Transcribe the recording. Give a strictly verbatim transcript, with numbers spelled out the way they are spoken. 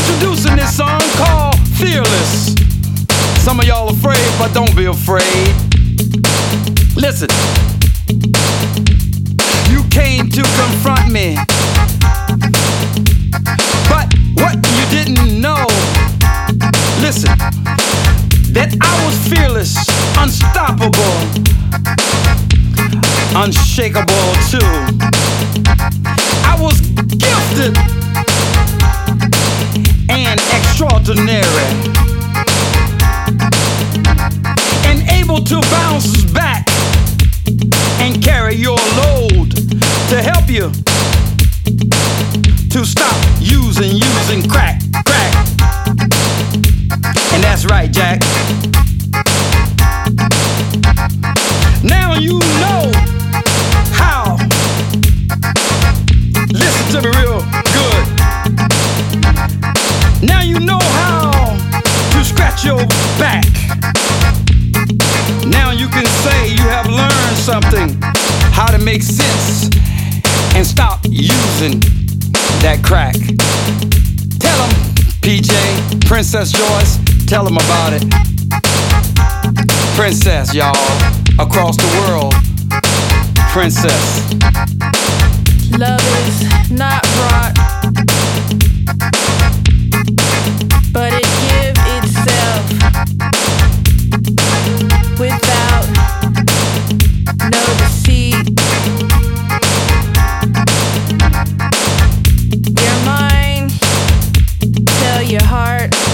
Introducing this song called Fearless. Some of y'all afraid, but don't be afraid. Listen. You came to confront me, but what you didn't know, listen, that I was fearless, unstoppable, unshakable too. I was gifted and extraordinary, and able to bounce back and carry your load to help you to stop using, using crack, crack. And that's right, Jack. Now you know how. Listen to me real good. Now you know how to scratch your back. Now you can say you have learned something, how to make sense and stop using that crack. Tell them, P J, Princess Joyce, tell them about it. Princess, y'all, across the world. Princess. Love is not brought, but it give itself without no deceit. Your mind, tell your heart.